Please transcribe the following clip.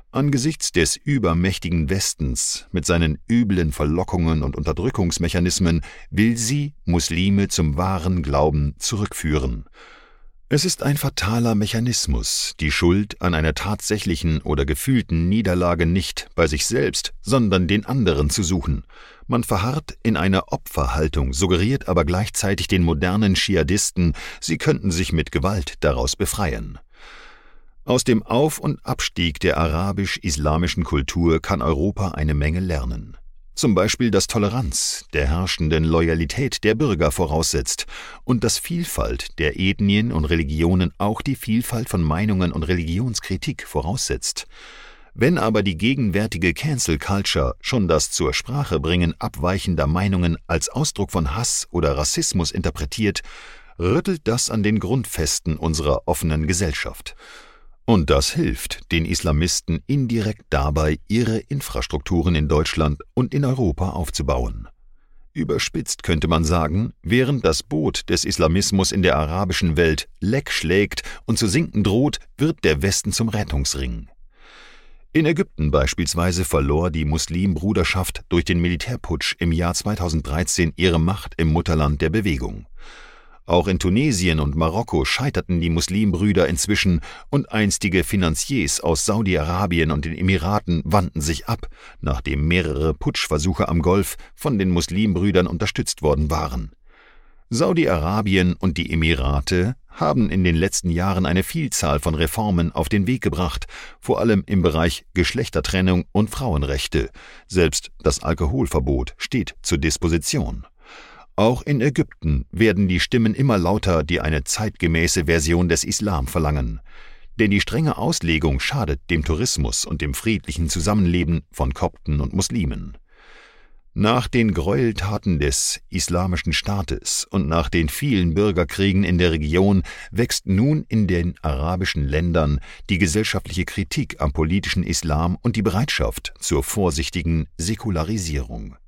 Angesichts des übermächtigen Westens mit seinen üblen Verlockungen und Unterdrückungsmechanismen will sie Muslime zum wahren Glauben zurückführen. Es ist ein fataler Mechanismus, die Schuld an einer tatsächlichen oder gefühlten Niederlage nicht bei sich selbst, sondern den anderen zu suchen. Man verharrt in einer Opferhaltung, suggeriert aber gleichzeitig den modernen Dschihadisten, sie könnten sich mit Gewalt daraus befreien. Aus dem Auf- und Abstieg der arabisch-islamischen Kultur kann Europa eine Menge lernen. Zum Beispiel, dass Toleranz der herrschenden Loyalität der Bürger voraussetzt und dass Vielfalt der Ethnien und Religionen auch die Vielfalt von Meinungen und Religionskritik voraussetzt. Wenn aber die gegenwärtige Cancel Culture schon das zur Sprachebringen abweichender Meinungen als Ausdruck von Hass oder Rassismus interpretiert, rüttelt das an den Grundfesten unserer offenen Gesellschaft. Und das hilft den Islamisten indirekt dabei, ihre Infrastrukturen in Deutschland und in Europa aufzubauen. Überspitzt könnte man sagen, während das Boot des Islamismus in der arabischen Welt Leck schlägt und zu sinken droht, wird der Westen zum Rettungsring. In Ägypten beispielsweise verlor die Muslimbruderschaft durch den Militärputsch im Jahr 2013 ihre Macht im Mutterland der Bewegung. Auch in Tunesien und Marokko scheiterten die Muslimbrüder inzwischen und einstige Finanziers aus Saudi-Arabien und den Emiraten wandten sich ab, nachdem mehrere Putschversuche am Golf von den Muslimbrüdern unterstützt worden waren. Saudi-Arabien und die Emirate haben in den letzten Jahren eine Vielzahl von Reformen auf den Weg gebracht, vor allem im Bereich Geschlechtertrennung und Frauenrechte. Selbst das Alkoholverbot steht zur Disposition. Auch in Ägypten werden die Stimmen immer lauter, die eine zeitgemäße Version des Islam verlangen. Denn die strenge Auslegung schadet dem Tourismus und dem friedlichen Zusammenleben von Kopten und Muslimen. Nach den Gräueltaten des Islamischen Staates und nach den vielen Bürgerkriegen in der Region wächst nun in den arabischen Ländern die gesellschaftliche Kritik am politischen Islam und die Bereitschaft zur vorsichtigen Säkularisierung.